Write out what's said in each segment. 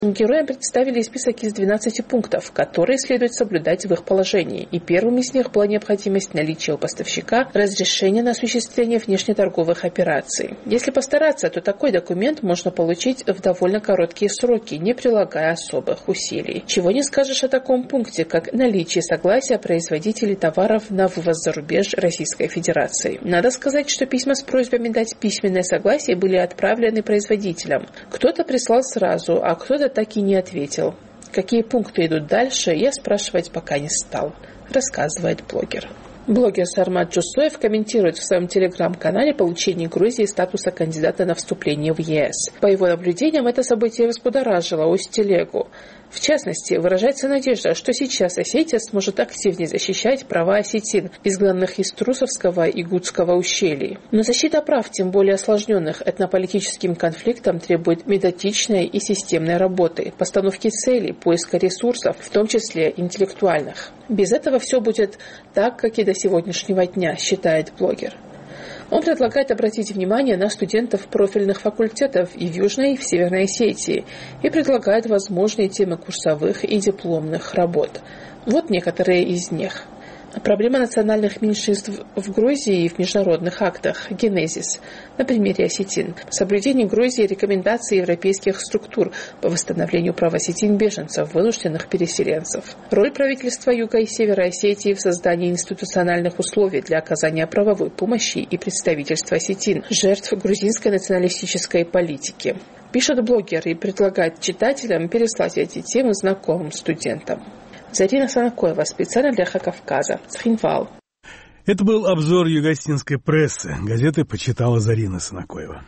Героям представили список из 12 пунктов, которые следует соблюдать в их положении, и первым из них была необходимость наличия у поставщика разрешения на осуществление внешнеторговых операций. Если постараться, то такой документ можно получить в довольно короткие сроки, не прилагая особых усилий. Чего не скажешь о таком пункте, как наличие согласия производителей товаров на вывоз за рубеж Российской Федерации. Надо сказать, что письма с просьбами дать письменное согласие были отправлены производителям. Кто-то прислал сразу, а кто-то так и не ответил. Какие пункты идут дальше, я спрашивать пока не стал, рассказывает блогер. Блогер Сармат Джусоев комментирует в своем телеграм-канале получение Грузии статуса кандидата на вступление в ЕС. По его наблюдениям, это событие взбудоражило Усть-Телегу. В частности, выражается надежда, что сейчас Осетия сможет активнее защищать права осетин, изгнанных из Трусовского и Гудского ущелий. Но защита прав, тем более осложненных этнополитическим конфликтом, требует методичной и системной работы, постановки целей, поиска ресурсов, в том числе интеллектуальных. Без этого все будет так, как и до сегодняшнего дня, считает блогер. Он предлагает обратить внимание на студентов профильных факультетов и в Южной, и в Северной Осетии и предлагает возможные темы курсовых и дипломных работ. Вот некоторые из них. Проблема национальных меньшинств в Грузии и в международных актах. Генезис. На примере осетин. Соблюдение Грузии рекомендаций европейских структур по восстановлению прав осетин-беженцев, вынужденных переселенцев. Роль правительства Юга и Севера Осетии в создании институциональных условий для оказания правовой помощи и представительства осетин, жертв грузинской националистической политики. Пишет блогер и предлагает читателям переслать эти темы знакомым студентам. Зарина Санакоева, специально для Кавказа. Цхинвал. Это был обзор юго-осетинской прессы. Газеты почитала Зарина Санакоева.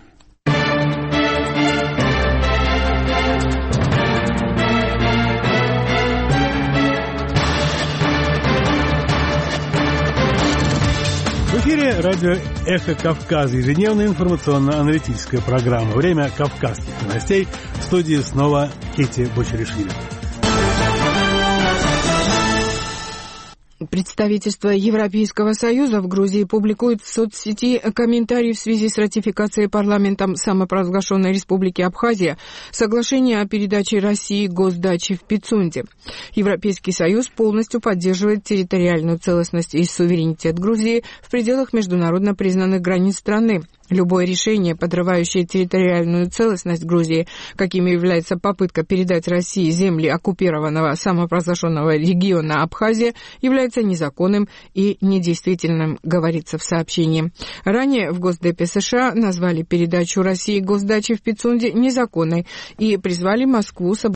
В эфире радио «Эхо Кавказа», ежедневная информационно-аналитическая программа. Время кавказских новостей. В студии снова Кити Бочаришвили. Представительство Европейского Союза в Грузии публикует в соцсети комментарии в связи с ратификацией парламентом самопровозглашенной Республики Абхазия соглашения о передаче России госдачи в Пицунде. Европейский Союз полностью поддерживает территориальную целостность и суверенитет Грузии в пределах международно признанных границ страны. Любое решение, подрывающее территориальную целостность Грузии, каким является попытка передать России земли оккупированного самопровозглашенного региона Абхазия, является незаконным и недействительным, говорится в сообщении. Ранее в Госдепе США назвали передачу России госдачи в Пицунде незаконной и призвали Москву соблюдать